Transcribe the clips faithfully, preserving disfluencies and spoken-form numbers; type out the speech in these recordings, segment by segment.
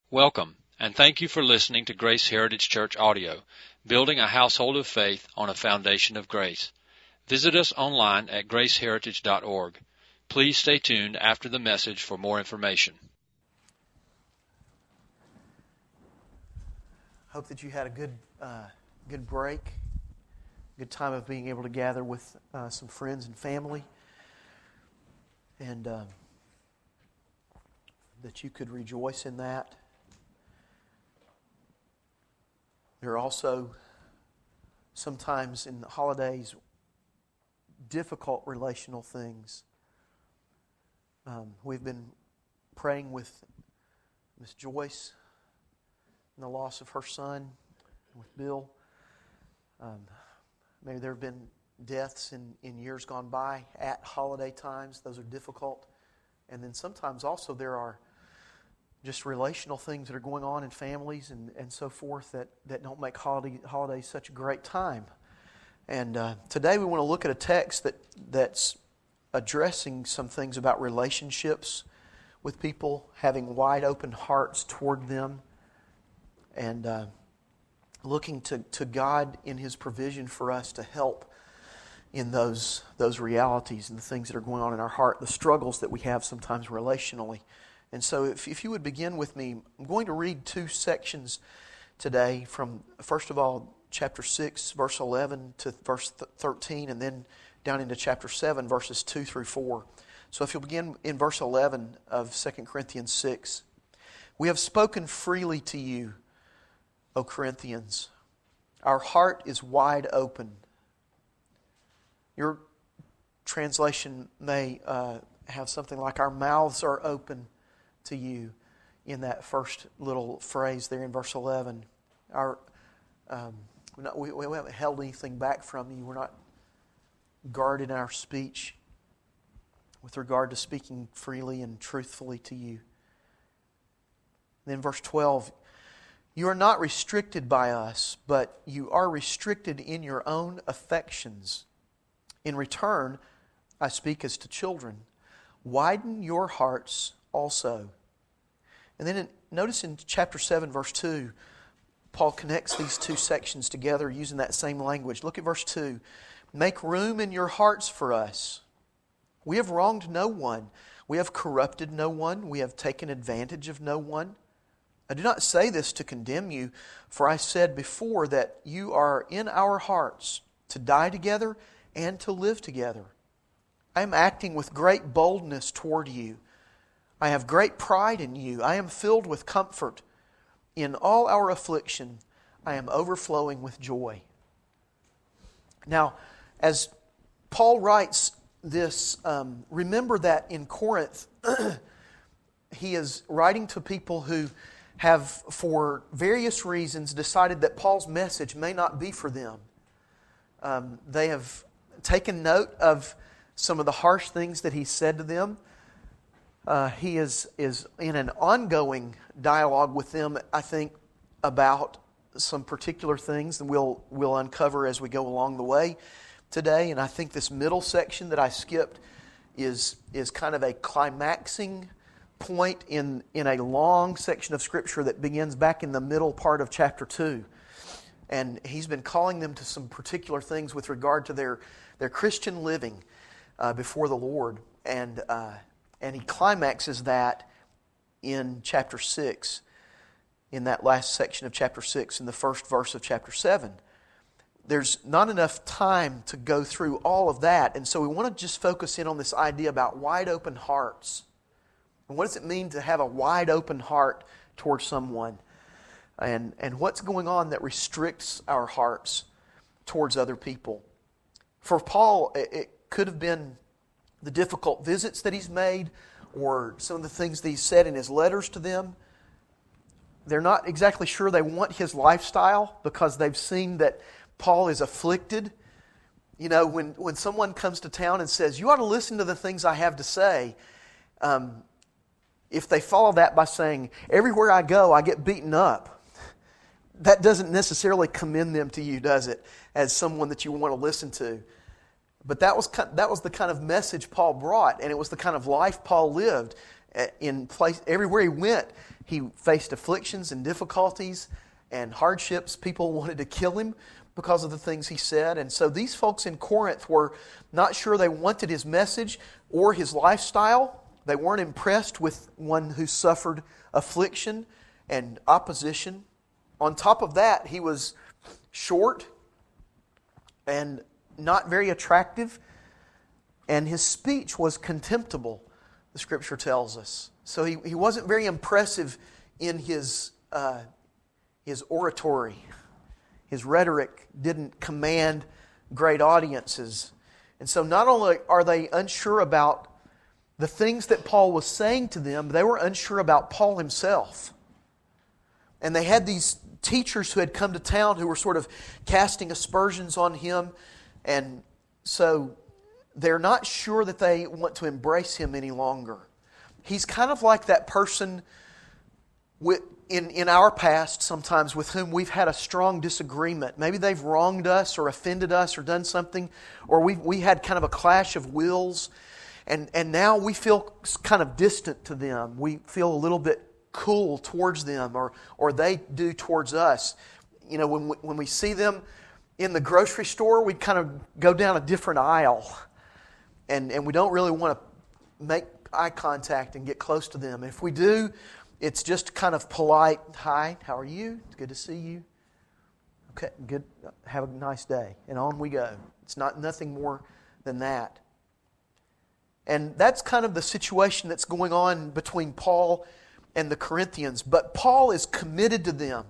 Welcome, and thank you for listening to Grace Heritage Church Audio, building a household of faith on a foundation of grace. Visit us online at grace heritage dot org. Please stay tuned after the message for more information. Hope that you had a good, uh, good break, good time of being able to gather with uh, some friends and family, and uh, that you could rejoice in that. There are also sometimes in the holidays difficult relational things. Um, we've been praying with Miss Joyce and the loss of her son, with Bill. Um, maybe there have been deaths in, in years gone by at holiday times. Those are difficult. And then sometimes also there are just relational things that are going on in families and, and so forth that, that don't make holiday, holidays such a great time. And uh, today we want to look at a text that that's addressing some things about relationships with people, having wide open hearts toward them, and uh, looking to, to God in His provision for us to help in those, those realities and the things that are going on in our heart, the struggles that we have sometimes relationally. And so if, if you would begin with me, I'm going to read two sections today from, first of all, chapter six, verse eleven to verse thirteen, and then down into chapter seven, verses two through four. So if you'll begin in verse eleven of Second Corinthians six. We have spoken freely to you, O Corinthians. Our heart is wide open. Your translation may uh, have something like, our mouths are open to you, in that first little phrase there in verse eleven. Our, um, we're not, we, we haven't held anything back from you. We're not guarded in our speech with regard to speaking freely and truthfully to you. Then verse twelve, you are not restricted by us, but you are restricted in your own affections. In return, I speak as to children. Widen your hearts also. And then in, notice in chapter seven, verse two, Paul connects these two sections together using that same language. Look at verse two. Make room in your hearts for us. We have wronged no one. We have corrupted no one. We have taken advantage of no one. I do not say this to condemn you, for I said before that you are in our hearts to die together and to live together. I am acting with great boldness toward you. I have great pride in you. I am filled with comfort. In all our affliction, I am overflowing with joy. Now, as Paul writes this, um, remember that in Corinth, he is writing to people who have, for various reasons, decided that Paul's message may not be for them. Um, they have taken note of some of the harsh things that he said to them. Uh, he is, is in an ongoing dialogue with them, I think, about some particular things that we'll, we'll uncover as we go along the way today. And I think this middle section that I skipped is, is kind of a climaxing point in, in a long section of Scripture that begins back in the middle part of chapter two. And he's been calling them to some particular things with regard to their, their Christian living uh, before the Lord. And uh, and he climaxes that in chapter six, in that last section of chapter six, in the first verse of chapter seven. There's not enough time to go through all of that, and so we want to just focus in on this idea about wide open hearts. And what does it mean to have a wide open heart towards someone? And, and what's going on that restricts our hearts towards other people? For Paul, it, it could have been the difficult visits that he's made, or some of the things that he's said in his letters to them. They're not exactly sure they want his lifestyle because they've seen that Paul is afflicted. You know, when, when someone comes to town and says, you ought to listen to the things I have to say, um, if they follow that by saying, everywhere I go, I get beaten up, that doesn't necessarily commend them to you, does it, as someone that you want to listen to. But that was that was the kind of message Paul brought, and it was the kind of life Paul lived. In place, everywhere he went, he faced afflictions and difficulties and hardships. People wanted to kill him because of the things he said. And so these folks in Corinth were not sure they wanted his message or his lifestyle. They weren't impressed with one who suffered affliction and opposition. On top of that, he was short and not very attractive, and his speech was contemptible, the Scripture tells us. So he, he wasn't very impressive in his uh, his oratory. His rhetoric didn't command great audiences. And so not only are they unsure about the things that Paul was saying to them, they were unsure about Paul himself. And they had these teachers who had come to town who were sort of casting aspersions on him. And so they're not sure that they want to embrace him any longer. He's kind of like that person with, in, in our past sometimes with whom we've had a strong disagreement. Maybe they've wronged us or offended us or done something, or we we had kind of a clash of wills, and, and now we feel kind of distant to them. We feel a little bit cool towards them, or or they do towards us. You know, when we, when we see them in the grocery store, we kind of go down a different aisle. And, and we don't really want to make eye contact and get close to them. If we do, it's just kind of polite. Hi, how are you? It's good to see you. Okay, good. Have a nice day. And on we go. It's not nothing more than that. And that's kind of the situation that's going on between Paul and the Corinthians. But Paul is committed to them.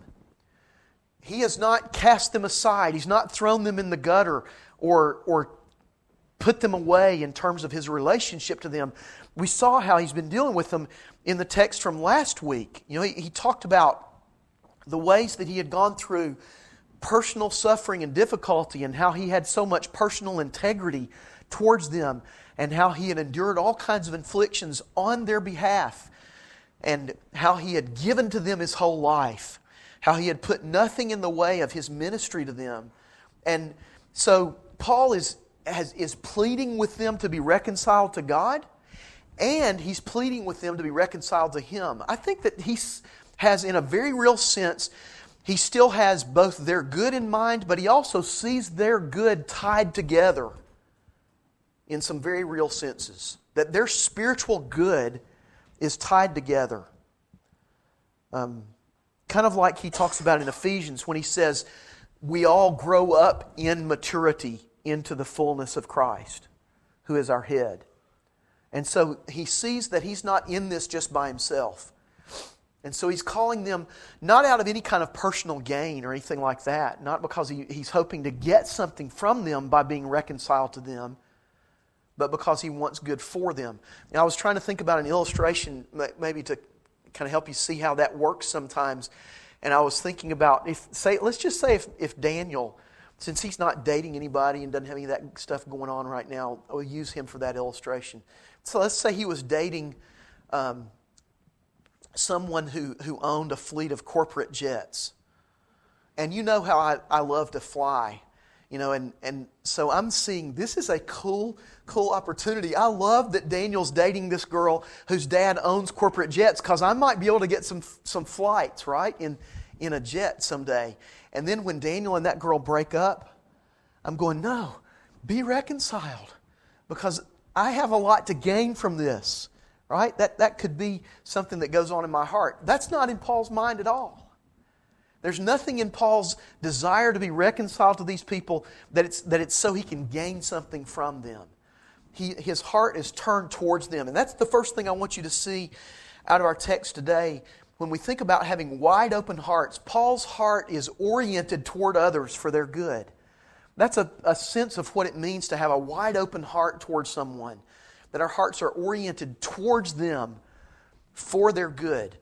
He has not cast them aside. He's not thrown them in the gutter or or put them away in terms of his relationship to them. We saw how he's been dealing with them in the text from last week. You know, he, he talked about the ways that he had gone through personal suffering and difficulty, and how he had so much personal integrity towards them, and how he had endured all kinds of afflictions on their behalf, and how he had given to them his whole life, how he had put nothing in the way of his ministry to them. And so Paul is Has, is pleading with them to be reconciled to God, and he's pleading with them to be reconciled to him. I think that he has, in a very real sense, he still has both their good in mind, but he also sees their good tied together in some very real senses. That their spiritual good is tied together. Um, kind of like he talks about in Ephesians when he says, we all grow up in maturity into the fullness of Christ, who is our head. And so he sees that he's not in this just by himself. And so he's calling them not out of any kind of personal gain or anything like that, not because he, he's hoping to get something from them by being reconciled to them, but because he wants good for them. Now, I was trying to think about an illustration maybe to kind of help you see how that works sometimes. And I was thinking about, if say, let's just say if, if Daniel, since he's not dating anybody and doesn't have any of that stuff going on right now, I'll use him for that illustration. So let's say he was dating um, someone who, who owned a fleet of corporate jets. And you know how I, I love to fly. You know, and, and so I'm seeing this is a cool, cool opportunity. I love that Daniel's dating this girl whose dad owns corporate jets, because I might be able to get some some flights, right, in, in a jet someday. And then when Daniel and that girl break up, I'm going, no, be reconciled, because I have a lot to gain from this, right? That, that could be something that goes on in my heart. That's not in Paul's mind at all. There's nothing in Paul's desire to be reconciled to these people that it's that it's so he can gain something from them. He, his heart is turned towards them. And that's the first thing I want you to see out of our text today. When we think about having wide open hearts, Paul's heart is oriented toward others for their good. That's a, a sense of what it means to have a wide open heart towards someone. That our hearts are oriented towards them for their good.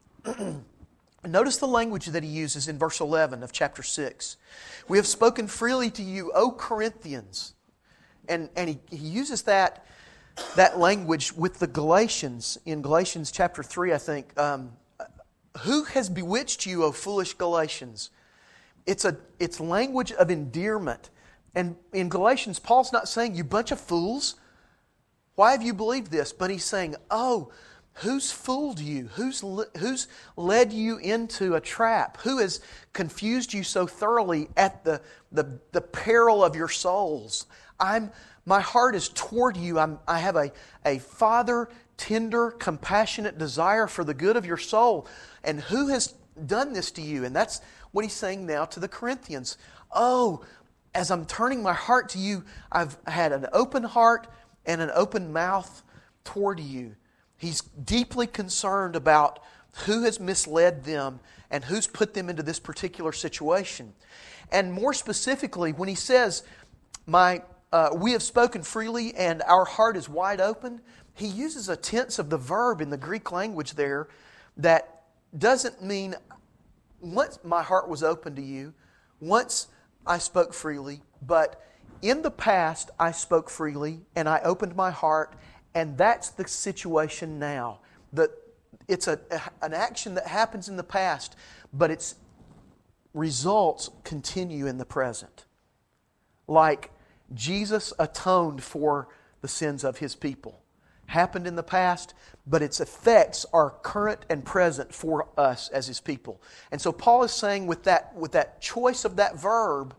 Notice the language that he uses in verse eleven of chapter six. We have spoken freely to you, O Corinthians. And, and he, he uses that, that language with the Galatians in Galatians chapter three, I think. Um, Who has bewitched you, O foolish Galatians? It's a it's language of endearment. And in Galatians, Paul's not saying, you bunch of fools, why have you believed this? But he's saying, oh, Who's fooled you? Who's, who's led you into a trap? Who has confused you so thoroughly at the, the, the peril of your souls? I'm, my heart is toward you. I'm, I have a, a Father, tender, compassionate desire for the good of your soul. And who has done this to you? And that's what he's saying now to the Corinthians. Oh, as I'm turning my heart to you, I've had an open heart and an open mouth toward you. He's deeply concerned about who has misled them and who's put them into this particular situation. And more specifically, when he says, "My, uh, we have spoken freely and our heart is wide open," he uses a tense of the verb in the Greek language there that doesn't mean once my heart was open to you, once I spoke freely, but in the past I spoke freely and I opened my heart. And that's the situation now. That it's a, an action that happens in the past, but its results continue in the present. Like Jesus atoned for the sins of His people. Happened in the past, but its effects are current and present for us as His people. And so Paul is saying with that, with that choice of that verb,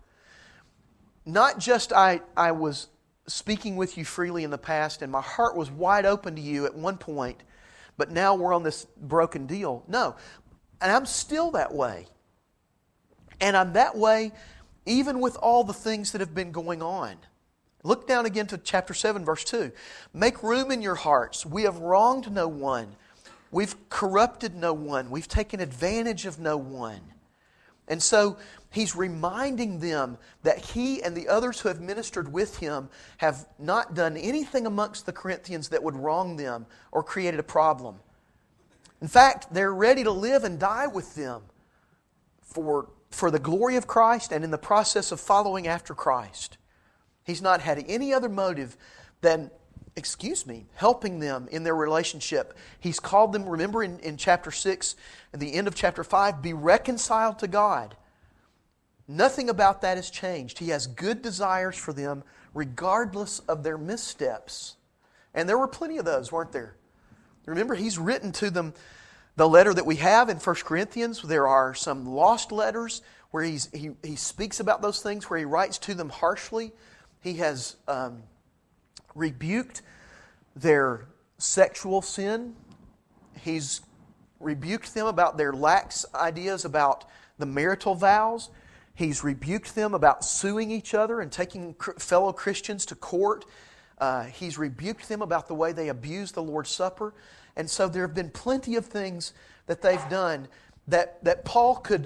not just I, I was speaking with you freely in the past and my heart was wide open to you at one point, but now we're on this broken deal. No. And I'm still that way. And I'm that way even with all the things that have been going on. Look down again to chapter seven, verse two. "Make room in your hearts. We have wronged no one. We've corrupted no one. We've taken advantage of no one." And so he's reminding them that he and the others who have ministered with him have not done anything amongst the Corinthians that would wrong them or created a problem. In fact, they're ready to live and die with them for, for the glory of Christ and in the process of following after Christ. He's not had any other motive than, excuse me, helping them in their relationship. He's called them, remember in, in chapter six, at the end of chapter five, be reconciled to God. Nothing about that has changed. He has good desires for them regardless of their missteps. And there were plenty of those, weren't there? Remember, he's written to them the letter that we have in First Corinthians. There are some lost letters where he's, he, he speaks about those things, where he writes to them harshly. He has um, rebuked their sexual sin. He's rebuked them about their lax ideas about the marital vows. He's rebuked them about suing each other and taking fellow Christians to court. Uh, he's rebuked them about the way they abuse the Lord's Supper. And so there have been plenty of things that they've done that, that Paul could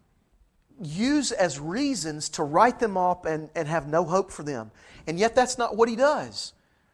use as reasons to write them off and, and have no hope for them. And yet that's not what he does.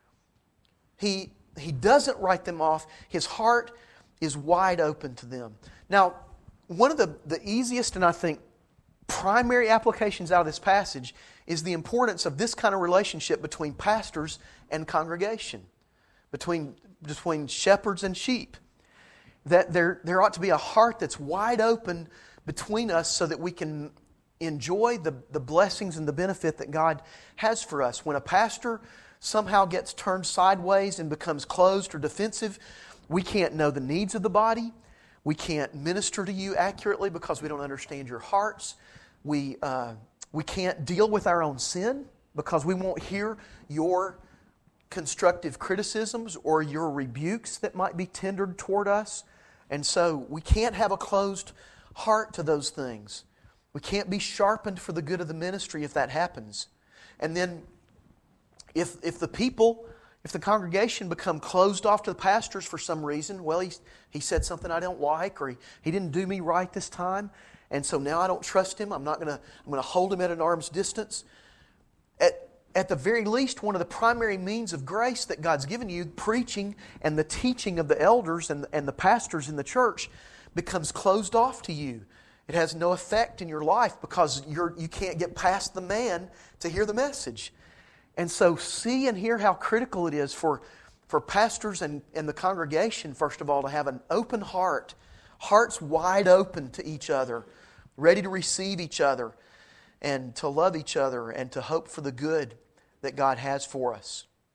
He, he doesn't write them off. His heart is wide open to them. Now, one of the, the easiest and I think primary applications out of this passage is the importance of this kind of relationship between pastors and congregation, between, between shepherds and sheep. That there, there ought to be a heart that's wide open between us so that we can enjoy the, the blessings and the benefit that God has for us. When a pastor somehow gets turned sideways and becomes closed or defensive, we can't know the needs of the body. We can't minister to you accurately because we don't understand your hearts. We, uh, we can't deal with our own sin because we won't hear your constructive criticisms or your rebukes that might be tendered toward us. And so we can't have a closed heart to those things. We can't be sharpened for the good of the ministry if that happens. And then if, if the people... If the congregation become closed off to the pastors for some reason, well, he, he said something I don't like, or he, he didn't do me right this time, and so now I don't trust him. I'm not going to I'm going to hold him at an arm's distance. At, at the very least, one of the primary means of grace that God's given you, preaching and the teaching of the elders and, and the pastors in the church, becomes closed off to you. It has no effect in your life because you're, you can't get past the man to hear the message. And so see and hear how critical it is for, for pastors and, and the congregation, first of all, to have an open heart, hearts wide open to each other, ready to receive each other, and to love each other, and to hope for the good that God has for us.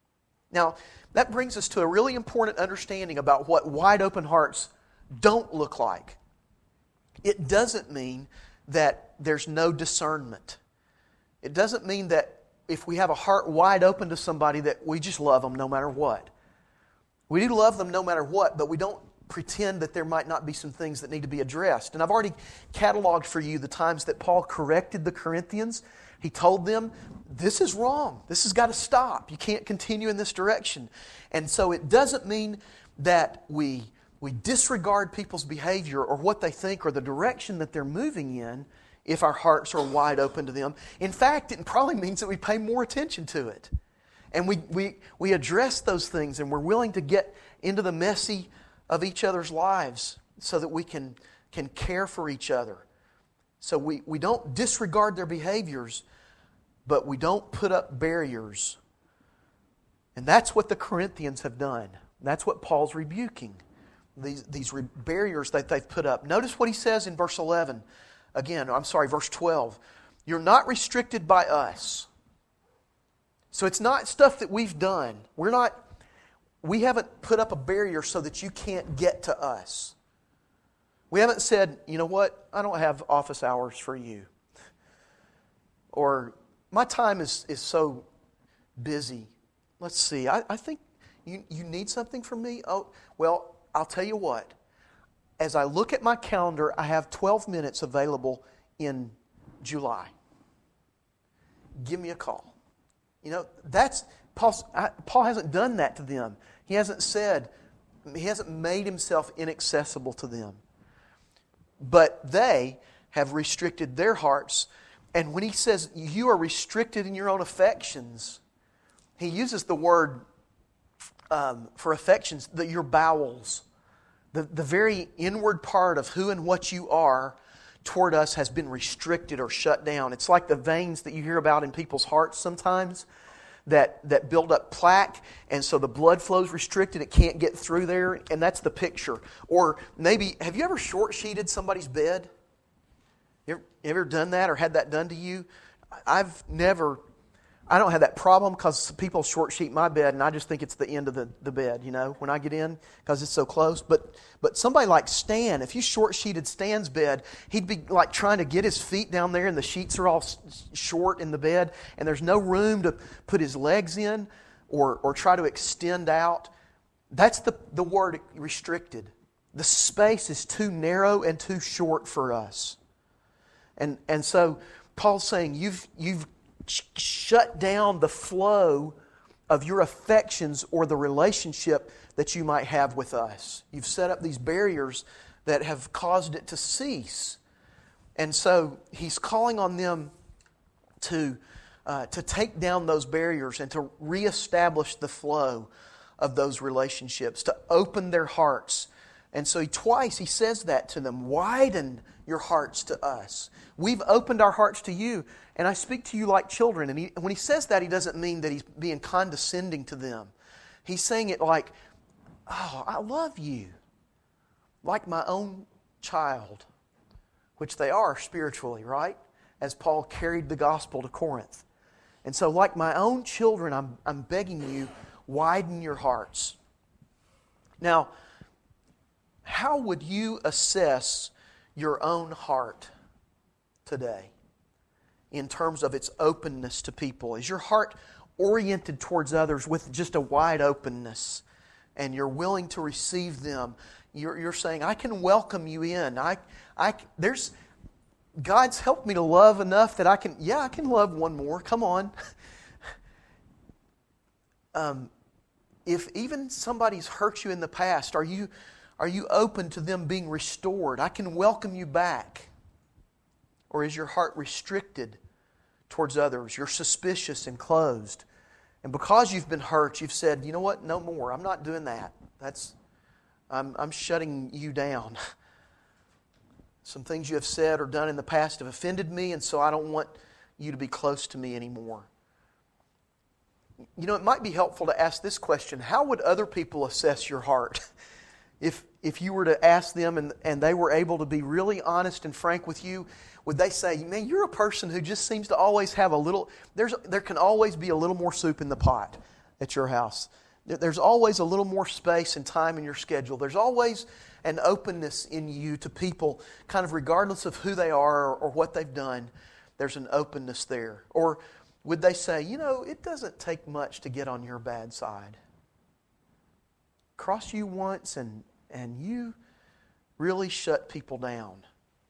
Now, that brings us to a really important understanding about what wide open hearts don't look like. It doesn't mean that there's no discernment. It doesn't mean that if we have a heart wide open to somebody that we just love them no matter what. We do love them no matter what, but we don't pretend that there might not be some things that need to be addressed. And I've already cataloged for you the times that Paul corrected the Corinthians. He told them, this is wrong. This has got to stop. You can't continue in this direction. And so it doesn't mean that we, we disregard people's behavior or what they think or the direction that they're moving in if our hearts are wide open to them. In fact, it probably means that we pay more attention to it. And we, we, we address those things, and we're willing to get into the messy of each other's lives so that we can, can care for each other. So we, we don't disregard their behaviors, but we don't put up barriers. And that's what the Corinthians have done. That's what Paul's rebuking, these, these re- barriers that they've put up. Notice what he says in verse eleven. Again, I'm sorry, verse twelve. You're not restricted by us. So it's not stuff that we've done. We're not, we haven't put up a barrier so that you can't get to us. We haven't said, you know what, I don't have office hours for you. Or, my time is, is so busy. Let's see, I, I think you, you need something from me? Oh, well, I'll tell you what. As I look at my calendar, I have twelve minutes available in July. Give me a call. You know, that's Paul, Paul hasn't done that to them. He hasn't said, he hasn't made himself inaccessible to them. But they have restricted their hearts. And when he says you are restricted in your own affections, he uses the word um, for affections, the, your bowels. The, the very inward part of who and what you are toward us has been restricted or shut down. It's like the veins that you hear about in people's hearts sometimes that, that build up plaque, and so the blood flow's restricted. It can't get through there, and that's the picture. Or maybe, have you ever short-sheeted somebody's bed? You ever, you ever done that or had that done to you? I've never... I don't have that problem because people short sheet my bed and I just think it's the end of the, the bed, you know, when I get in because it's so close. But but somebody like Stan, if you short sheeted Stan's bed, he'd be like trying to get his feet down there and the sheets are all short in the bed and there's no room to put his legs in or, or try to extend out. That's the, the word restricted. The space is too narrow and too short for us. And and so Paul's saying you've you've shut down the flow of your affections or the relationship that you might have with us. You've set up these barriers that have caused it to cease. And so he's calling on them to, uh, to take down those barriers and to reestablish the flow of those relationships, to open their hearts. And so he, twice he says that to them, widen your hearts to us. We've opened our hearts to you, and I speak to you like children. And he, when he says that, he doesn't mean that he's being condescending to them. He's saying it like, oh, I love you. Like my own child, which they are spiritually, right? As Paul carried the gospel to Corinth. And so like my own children, I'm, I'm begging you, widen your hearts. Now, how would you assess your own heart today in terms of its openness to people? Is your heart oriented towards others with just a wide openness and you're willing to receive them? You're, you're saying, I can welcome you in. I, I, there's, God's helped me to love enough that I can, yeah, I can love one more. Come on. um, if even somebody's hurt you in the past, are you... Are you open to them being restored? I can welcome you back. Or is your heart restricted towards others? You're suspicious and closed. And because you've been hurt, you've said, you know what? No more. I'm not doing that. That's, I'm, I'm shutting you down. Some things you have said or done in the past have offended me, and so I don't want you to be close to me anymore. You know, it might be helpful to ask this question. How would other people assess your heart? If if you were to ask them and, and they were able to be really honest and frank with you, would they say, man, you're a person who just seems to always have a little, there's there can always be a little more soup in the pot. at your house. There's always a little more space and time in your schedule. There's always an openness in you to people, kind of regardless of who they are or, or what they've done. There's an openness there. Or would they say, you know, it doesn't take much to get on your bad side. Cross you once and, and you really shut people down.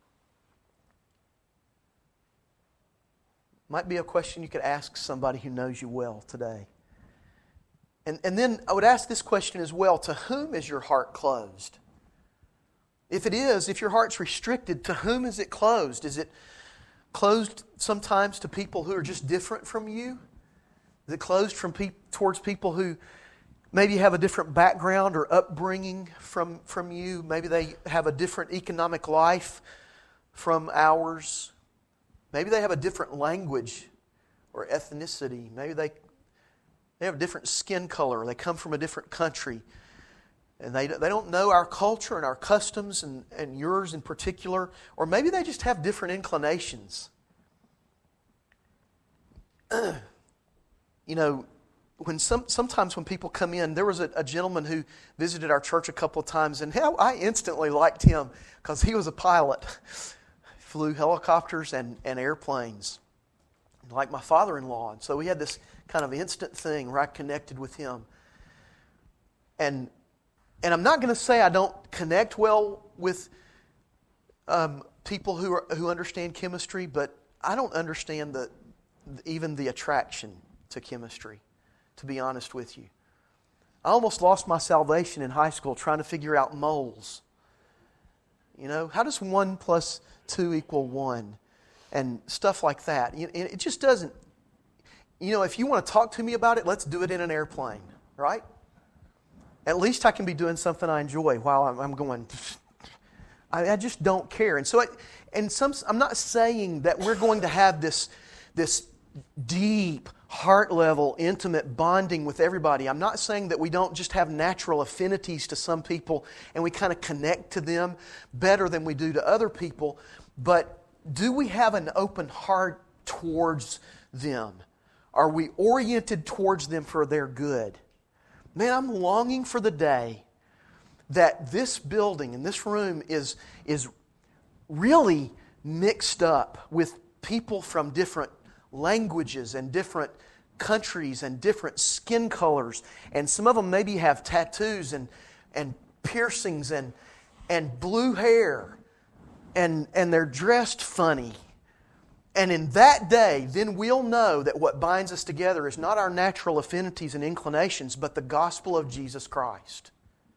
Might be a question you could ask somebody who knows you well today. And, and then I would ask this question as well. To whom is your heart closed? If it is, if your heart's restricted, to whom is it closed? Is it closed sometimes to people who are just different from you? Is it closed from pe- towards people who maybe have a different background or upbringing from, from you? Maybe they have a different economic life from ours. Maybe they have a different language or ethnicity. Maybe they, they have a different skin color. They come from a different country. And they, they don't know our culture and our customs and, and yours in particular. Or maybe they just have different inclinations. You know, when some sometimes when people come in, there was a, a gentleman who visited our church a couple of times, and how I instantly liked him because he was a pilot. Flew helicopters and, and airplanes, like my father-in-law. And so we had this kind of instant thing where I connected with him. And and I'm not going to say I don't connect well with um, people who are, who understand chemistry, but I don't understand the even the attraction to chemistry, to be honest with you. I almost lost my salvation in high school trying to figure out moles. You know, how does one plus two equal one? And stuff like that. It just doesn't, you know, if you want to talk to me about it, let's do it in an airplane, right? At least I can be doing something I enjoy while I'm, I'm going, I, I just don't care. And so, it, and some, I'm not saying that we're going to have this, this deep, heart level, intimate bonding with everybody. I'm not saying that we don't just have natural affinities to some people and we kind of connect to them better than we do to other people. But do we have an open heart towards them? Are we oriented towards them for their good? Man, I'm longing for the day that this building and this room is, is really mixed up with people from different languages and different countries and different skin colors. And some of them maybe have tattoos and, and piercings and, and blue hair. And, and they're dressed funny. And in that day, then we'll know that what binds us together is not our natural affinities and inclinations, but the gospel of Jesus Christ.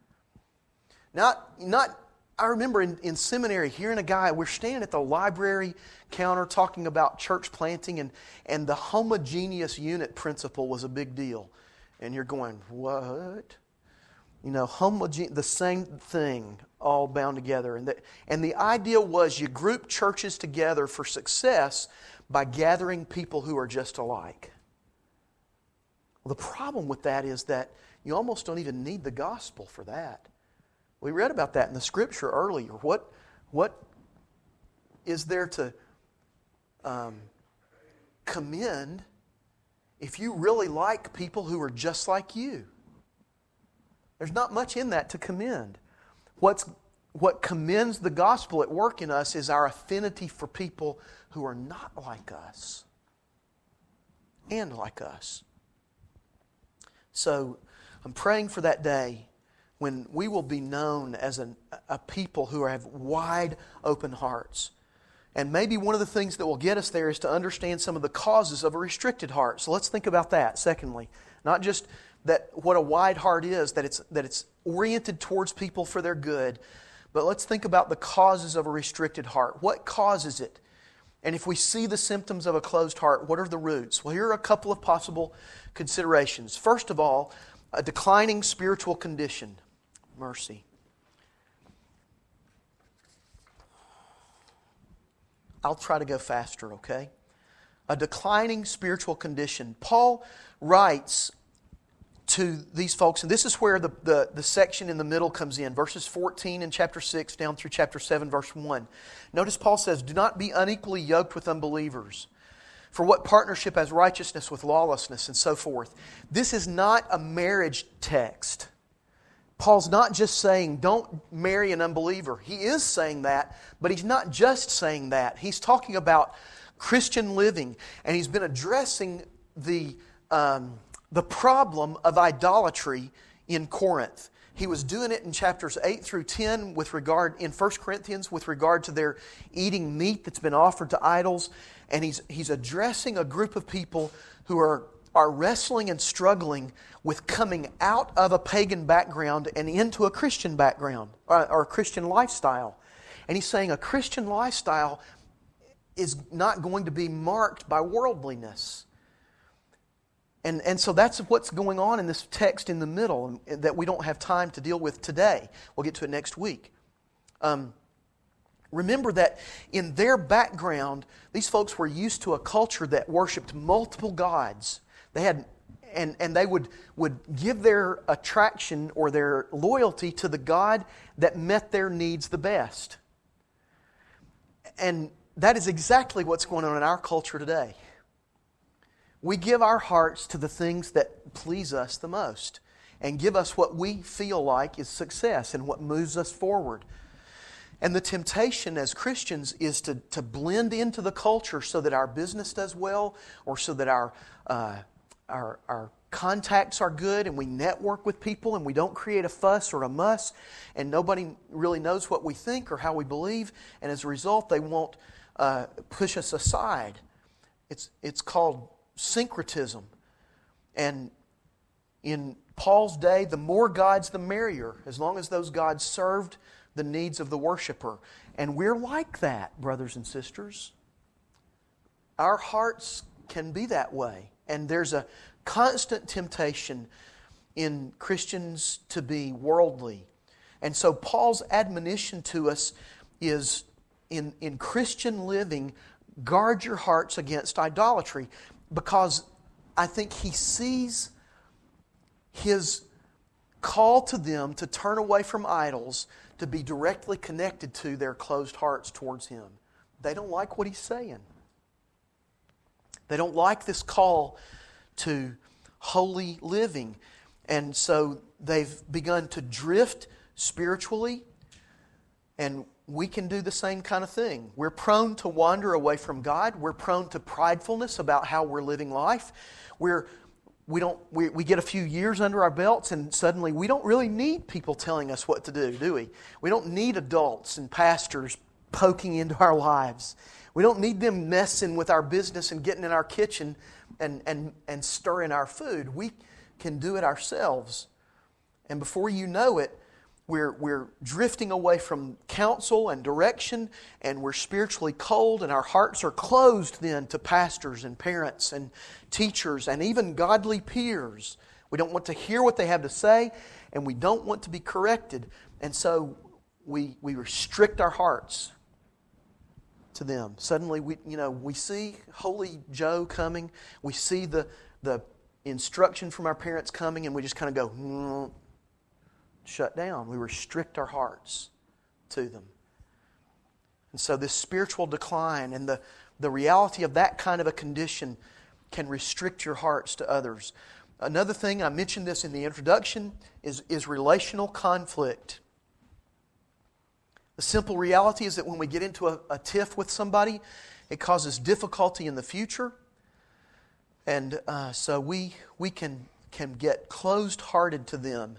Not, not I remember in, in seminary hearing a guy, we're standing at the library counter talking about church planting, and, and the homogeneous unit principle was a big deal. And you're going, what? You know, homogene- the same thing, all bound together. And the, and the idea was you group churches together for success by gathering people who are just alike. Well, the problem with that is that you almost don't even need the gospel for that. We read about that in the Scripture earlier. What, what is there to um, commend if you really like people who are just like you? There's not much in that to commend. What's, what commends the gospel at work in us is our affinity for people who are not like us and like us. So I'm praying for that day when we will be known as an, a people who have wide open hearts. And maybe one of the things that will get us there is to understand some of the causes of a restricted heart. So let's think about that, secondly. Not just that what a wide heart is, that it's that it's oriented towards people for their good, but let's think about the causes of a restricted heart. What causes it? And if we see the symptoms of a closed heart, what are the roots? Well, here are a couple of possible considerations. First of all, a declining spiritual condition. Mercy. I'll try to go faster, okay? A declining spiritual condition. Paul writes to these folks, and this is where the, the, the section in the middle comes in, verses fourteen in chapter six down through chapter seven, verse one. Notice Paul says, "Do not be unequally yoked with unbelievers. For what partnership has righteousness with lawlessness, and so forth. This is not a marriage text. Paul's not just saying, don't marry an unbeliever. He is saying that, but he's not just saying that. He's talking about Christian living, and he's been addressing the, um, the problem of idolatry in Corinth. He was doing it in chapters eight through ten with regard, in First Corinthians, with regard to their eating meat that's been offered to idols. And he's, he's addressing a group of people who are, are wrestling and struggling with coming out of a pagan background and into a Christian background, or, or a Christian lifestyle. And he's saying a Christian lifestyle is not going to be marked by worldliness. And, and so that's what's going on in this text in the middle that we don't have time to deal with today. We'll get to it next week. Um, remember that in their background, these folks were used to a culture that worshipped multiple gods. They had, and, and they would, would give their attraction or their loyalty to the God that met their needs the best. And that is exactly what's going on in our culture today. We give our hearts to the things that please us the most and give us what we feel like is success and what moves us forward. And the temptation as Christians is to, to blend into the culture so that our business does well, or so that our, uh, our, our contacts are good and we network with people and we don't create a fuss or a muss and nobody really knows what we think or how we believe, and as a result they won't uh, push us aside. It's, it's called syncretism. And in Paul's day, the more gods, the merrier, as long as those gods served the needs of the worshiper. And we're like that, brothers and sisters. Our hearts can be that way. And there's a constant temptation in Christians to be worldly. And so Paul's admonition to us is, in, in Christian living, guard your hearts against idolatry. Because I think he sees his call to them to turn away from idols to be directly connected to their closed hearts towards him. They don't like what he's saying. They don't like this call to holy living. And so they've begun to drift spiritually, and we can do the same kind of thing. We're prone to wander away from God. We're prone to pridefulness about how we're living life. We're, we, don't, we, we get a few years under our belts and suddenly we don't really need people telling us what to do, do we? We don't need adults and pastors poking into our lives. We don't need them messing with our business and getting in our kitchen and, and, and stirring our food. We can do it ourselves. And before you know it, We're, we're drifting away from counsel and direction, and we're spiritually cold, and our hearts are closed then to pastors and parents and teachers and even godly peers. We don't want to hear what they have to say, and we don't want to be corrected. And so we, we restrict our hearts to them. Suddenly, we, you know, we see Holy Joe coming. We see the, the instruction from our parents coming, and we just kind of go, mm, shut down. We restrict our hearts to them. And so this spiritual decline and the, the reality of that kind of a condition can restrict your hearts to others. Another thing, I mentioned this in the introduction, is, is relational conflict. The simple reality is that when we get into a, a tiff with somebody, it causes difficulty in the future. And uh, so we, we can, can get closed-hearted to them.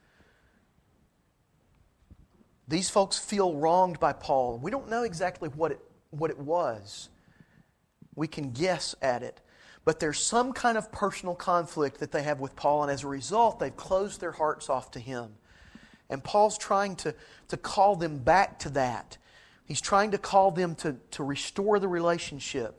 These folks feel wronged by Paul. We don't know exactly what it, what it was. We can guess at it. But there's some kind of personal conflict that they have with Paul, and as a result, they've closed their hearts off to him. And Paul's trying to, to call them back to that. He's trying to call them to, to restore the relationship.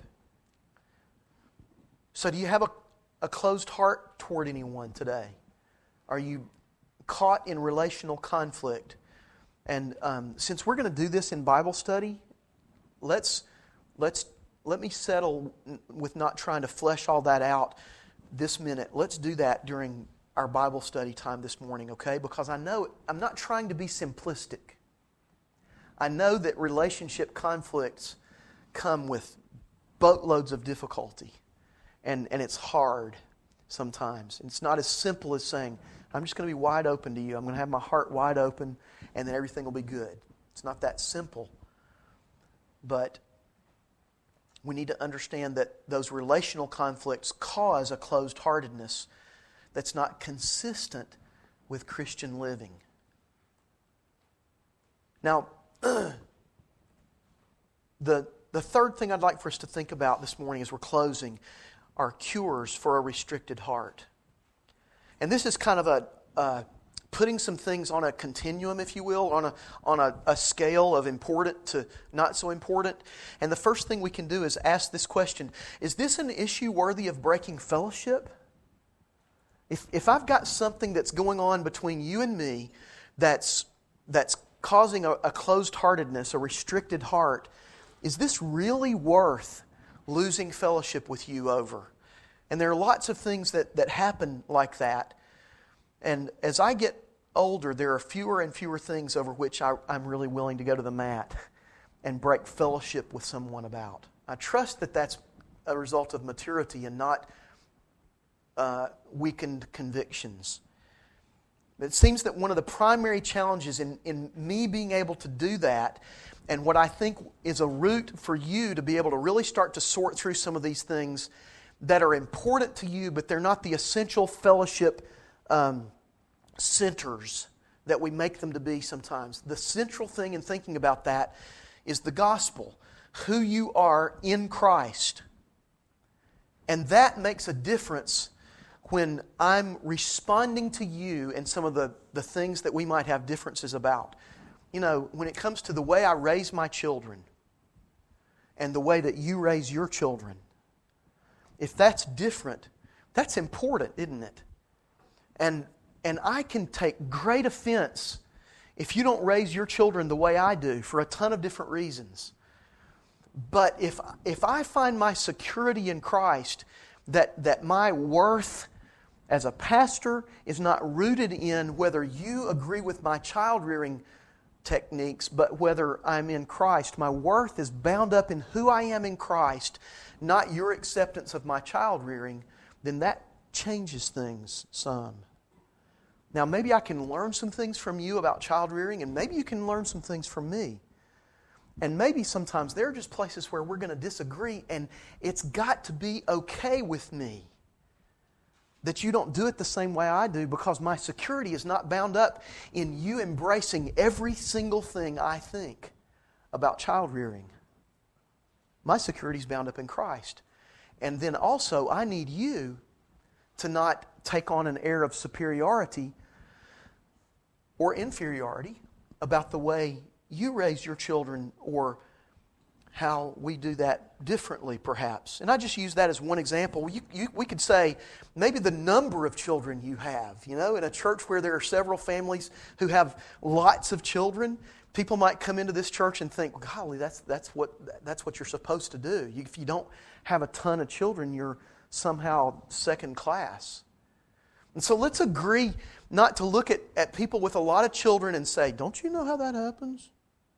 So do you have a, a closed heart toward anyone today? Are you caught in relational conflict? And um, since we're going to do this in Bible study, let's let's let me settle with not trying to flesh all that out this minute. Let's do that during our Bible study time this morning, okay? Because I know I'm not trying to be simplistic. I know that relationship conflicts come with boatloads of difficulty. And, and it's hard sometimes. It's not as simple as saying, I'm just going to be wide open to you. I'm going to have my heart wide open and then everything will be good. It's not that simple. But we need to understand that those relational conflicts cause a closed-heartedness that's not consistent with Christian living. Now, the, the third thing I'd like for us to think about this morning as we're closing are cures for a restricted heart. And this is kind of a uh, putting some things on a continuum, if you will, on a on a, a scale of important to not so important. And the first thing we can do is ask this question: is this an issue worthy of breaking fellowship? If if I've got something that's going on between you and me that's that's causing a, a closed-heartedness, a restricted heart, is this really worth losing fellowship with you over? And there are lots of things that, that happen like that. And as I get older, there are fewer and fewer things over which I, I'm really willing to go to the mat and break fellowship with someone about. I trust that that's a result of maturity and not uh, weakened convictions. It seems that one of the primary challenges in, in me being able to do that, and what I think is a route for you to be able to really start to sort through some of these things that are important to you, but they're not the essential fellowship um, centers that we make them to be sometimes. The central thing in thinking about that is the gospel, who you are in Christ. And that makes a difference when I'm responding to you and some of the, the things that we might have differences about. You know, when it comes to the way I raise my children and the way that you raise your children, if that's different, that's important, isn't it? And and I can take great offense if you don't raise your children the way I do for a ton of different reasons. But if if I find my security in Christ, that that my worth as a pastor is not rooted in whether you agree with my child-rearing techniques, but whether I'm in Christ, my worth is bound up in who I am in Christ, not your acceptance of my child-rearing, then that changes things some. Now, maybe I can learn some things from you about child-rearing, and maybe you can learn some things from me. And maybe sometimes there are just places where we're going to disagree, and it's got to be okay with me that you don't do it the same way I do, because my security is not bound up in you embracing every single thing I think about child-rearing. My security is bound up in Christ. And then also, I need you to not take on an air of superiority or inferiority about the way you raise your children or how we do that differently, perhaps. And I just use that as one example. You, you, we could say maybe the number of children you have. You know, in a church where there are several families who have lots of children, people might come into this church and think, well, golly, that's that's what that's what you're supposed to do. You, if you don't have a ton of children, you're somehow second class. And so let's agree not to look at, at people with a lot of children and say, don't you know how that happens?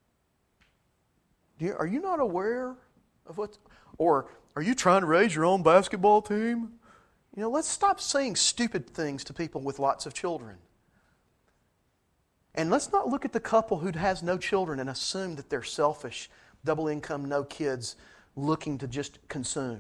Do you, are you not aware of what? Or are you trying to raise your own basketball team? You know, let's stop saying stupid things to people with lots of children. And let's not look at the couple who has no children and assume that they're selfish, double income, no kids, looking to just consume.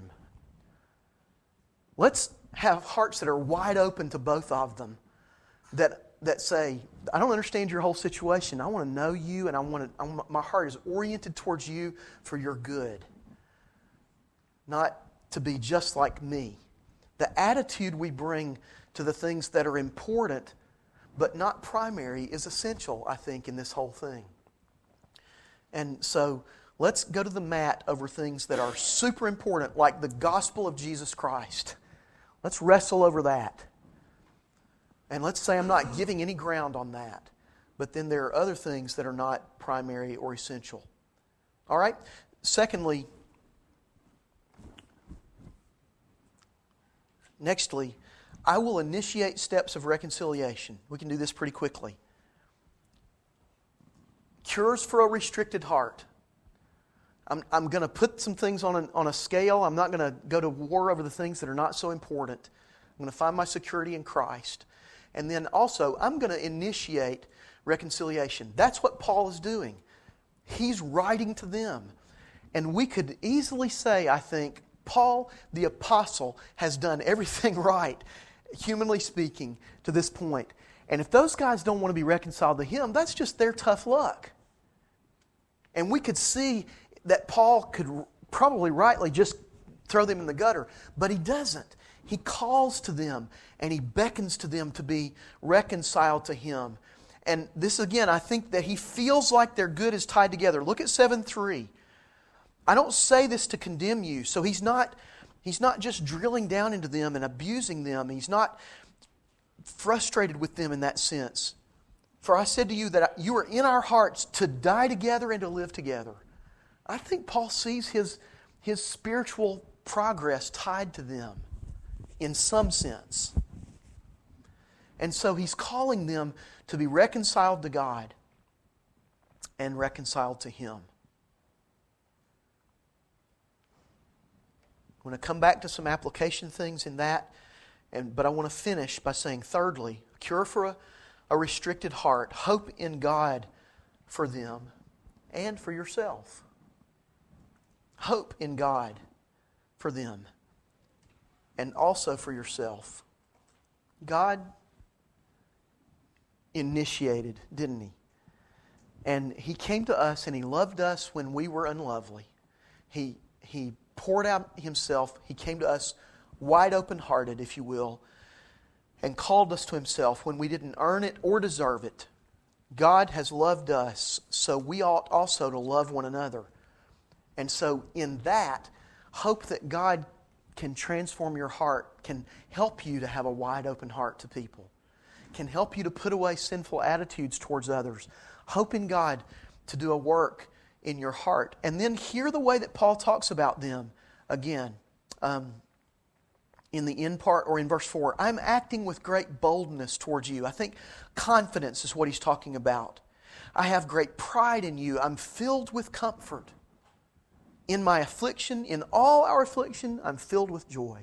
Let's have hearts that are wide open to both of them, that that say, I don't understand your whole situation. I want to know you, and I want to. I want, my heart is oriented towards you for your good, not to be just like me. The attitude we bring to the things that are important but not primary is essential, I think, in this whole thing. And so let's go to the mat over things that are super important, like the gospel of Jesus Christ. Let's wrestle over that. And let's say I'm not giving any ground on that. But then there are other things that are not primary or essential. All right? Secondly, nextly, I will initiate steps of reconciliation. We can do this pretty quickly. Cures for a restricted heart. I'm, I'm going to put some things on, an, on a scale. I'm not going to go to war over the things that are not so important. I'm going to find my security in Christ. And then also, I'm going to initiate reconciliation. That's what Paul is doing. He's writing to them. And we could easily say, I think, Paul, the apostle, has done everything right, humanly speaking, to this point. And if those guys don't want to be reconciled to him, that's just their tough luck. And we could see that Paul could probably rightly just throw them in the gutter, but he doesn't. He calls to them and he beckons to them to be reconciled to him. And this again, I think that he feels like their good is tied together. Look at seven three. I don't say this to condemn you. So he's not, he's not just drilling down into them and abusing them. He's not frustrated with them in that sense. For I said to you that you are in our hearts to die together and to live together. I think Paul sees his, his spiritual progress tied to them in some sense. And so he's calling them to be reconciled to God and reconciled to Him. I'm going to come back to some application things in that, and but I want to finish by saying, thirdly, a cure for a, a restricted heart, hope in God for them and for yourself. Hope in God for them and also for yourself. God initiated, didn't He? And He came to us and He loved us when we were unlovely. He He poured out Himself. He came to us wide open-hearted, if you will, and called us to Himself when we didn't earn it or deserve it. God has loved us, so we ought also to love one another. And so in that, hope that God can transform your heart, can help you to have a wide open heart to people, can help you to put away sinful attitudes towards others. Hope in God to do a work in your heart. And then hear the way that Paul talks about them again. Um, in the end part, or in verse four, I'm acting with great boldness towards you. I think confidence is what he's talking about. I have great pride in you. I'm filled with comfort. In my affliction, in all our affliction, I'm filled with joy.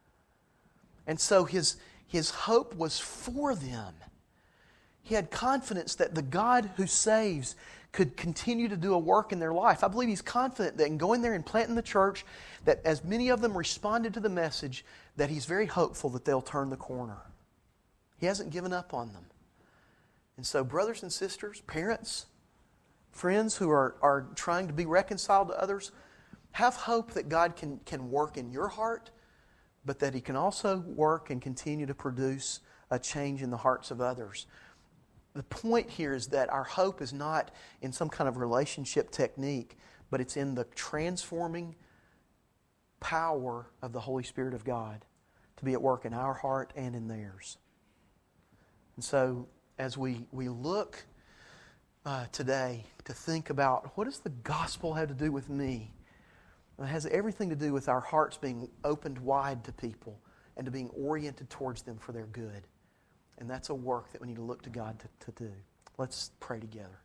And so his, his hope was for them. He had confidence that the God who saves could continue to do a work in their life. I believe he's confident that in going there and planting the church, that as many of them responded to the message, that he's very hopeful that they'll turn the corner. He hasn't given up on them. And so brothers and sisters, parents, friends who are, are trying to be reconciled to others, have hope that God can, can work in your heart, but that He can also work and continue to produce a change in the hearts of others. The point here is that our hope is not in some kind of relationship technique, but it's in the transforming power of the Holy Spirit of God to be at work in our heart and in theirs. And so as we, we look uh, today to think about what does the gospel have to do with me? It has everything to do with our hearts being opened wide to people and to being oriented towards them for their good. And that's a work that we need to look to God to, to do. Let's pray together.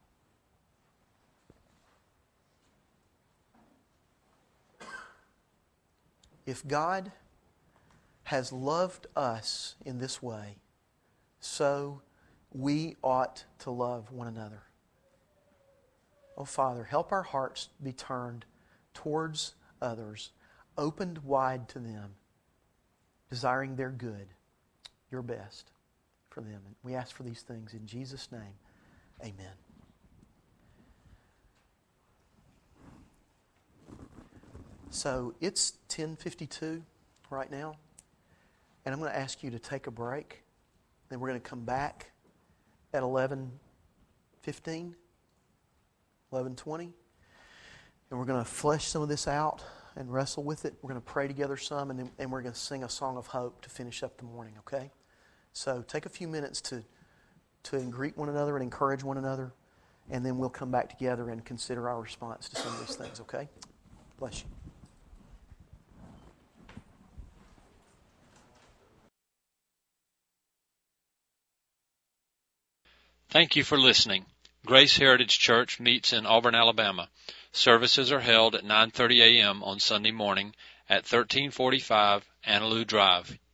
If God has loved us in this way, so we ought to love one another. Oh, Father, help our hearts be turned towards others, opened wide to them, desiring their good, your best for them. And we ask for these things in Jesus' name. Amen. So it's ten fifty-two right now, and I'm going to ask you to take a break. Then we're going to come back at eleven fifteen, eleven twenty. And we're going to flesh some of this out and wrestle with it. We're going to pray together some, and then and we're going to sing a song of hope to finish up the morning, okay? So take a few minutes to, to greet one another and encourage one another, and then we'll come back together and consider our response to some of these things, okay? Bless you. Thank you for listening. Grace Heritage Church meets in Auburn, Alabama. Services are held at nine thirty a m on Sunday morning at thirteen forty-five Annaloo Drive,